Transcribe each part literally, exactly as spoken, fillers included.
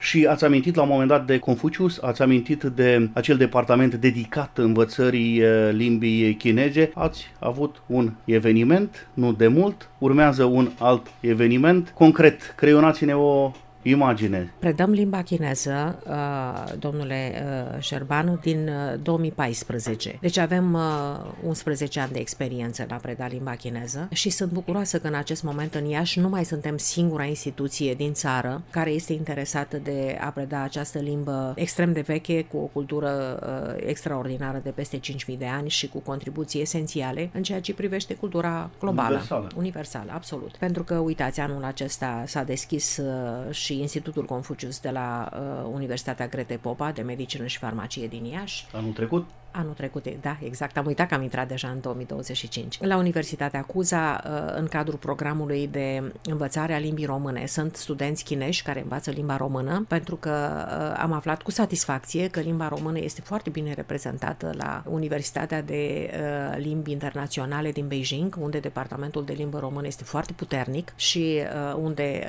Și ați amintit la un moment dat de Confucius, ați amintit de acel departament dedicat învățării limbii chineze, ați avut un eveniment, nu de mult, urmează un alt eveniment. Concret, creionați-ne o imagine. Predăm limba chineză, domnule Șerbanu, din două mii paisprezece. Deci avem unsprezece ani de experiență la preda limba chineză și sunt bucuroasă că în acest moment în Iași nu mai suntem singura instituție din țară care este interesată de a preda această limbă extrem de veche, cu o cultură extraordinară de peste cinci mii de ani și cu contribuții esențiale în ceea ce privește cultura globală. Universală. Universală, absolut. Pentru că, uitați, anul acesta s-a deschis și Institutul Confucius de la uh, Universitatea Grete Popa de Medicină și Farmacie din Iași. Anul trecut? Anul trecut, da, exact. Am uitat că am intrat deja în două mii douăzeci și cinci. La Universitatea Cuza, în cadrul programului de învățare a limbii române, sunt studenți chinezi care învață limba română, pentru că am aflat cu satisfacție că limba română este foarte bine reprezentată la Universitatea de Limbi Internaționale din Beijing, unde departamentul de limbă română este foarte puternic și unde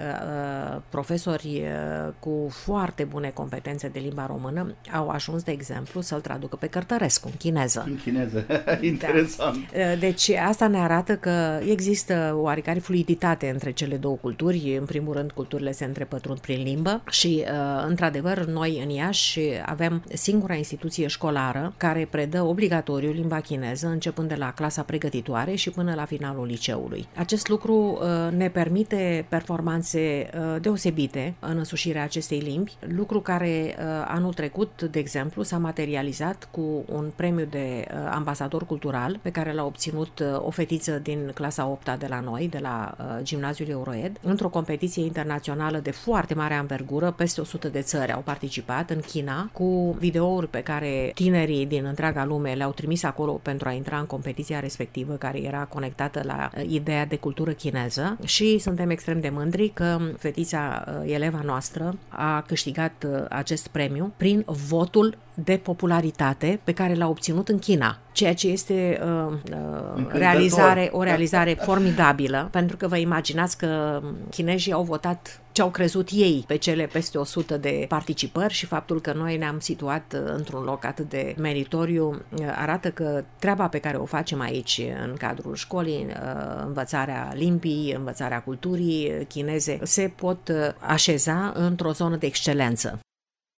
profesori cu foarte bune competențe de limba română au ajuns, de exemplu, să-l traducă pe Cărtărescu în chineză. În chineză, interesant. Da. Deci asta ne arată că există oarecare fluiditate între cele două culturi. În primul rând, culturile se întrepătrund prin limbă și, într-adevăr, noi în Iași avem singura instituție școlară care predă obligatoriu limba chineză, începând de la clasa pregătitoare și până la finalul liceului. Acest lucru ne permite performanțe deosebite în însușirea acestei limbi, lucru care anul trecut, de exemplu, s-a materializat cu un premiu de uh, ambasador cultural pe care l-a obținut uh, o fetiță din clasa a opta de la noi, de la uh, Gimnaziul Euroed, într-o competiție internațională de foarte mare anvergură. Peste o sută de țări au participat în China, cu videouri pe care tinerii din întreaga lume le-au trimis acolo pentru a intra în competiția respectivă, care era conectată la uh, ideea de cultură chineză, și suntem extrem de mândri că fetița, uh, eleva noastră, a câștigat uh, acest premiu prin votul de popularitate pe care l-a obținut în China, ceea ce este uh, uh, realizare, o realizare formidabilă, pentru că vă imaginați că chinezii au votat ce au crezut ei pe cele peste o sută de participări și faptul că noi ne-am situat într-un loc atât de meritoriu arată că treaba pe care o facem aici în cadrul școlii, învățarea limbii, învățarea culturii chineze, se pot așeza într-o zonă de excelență.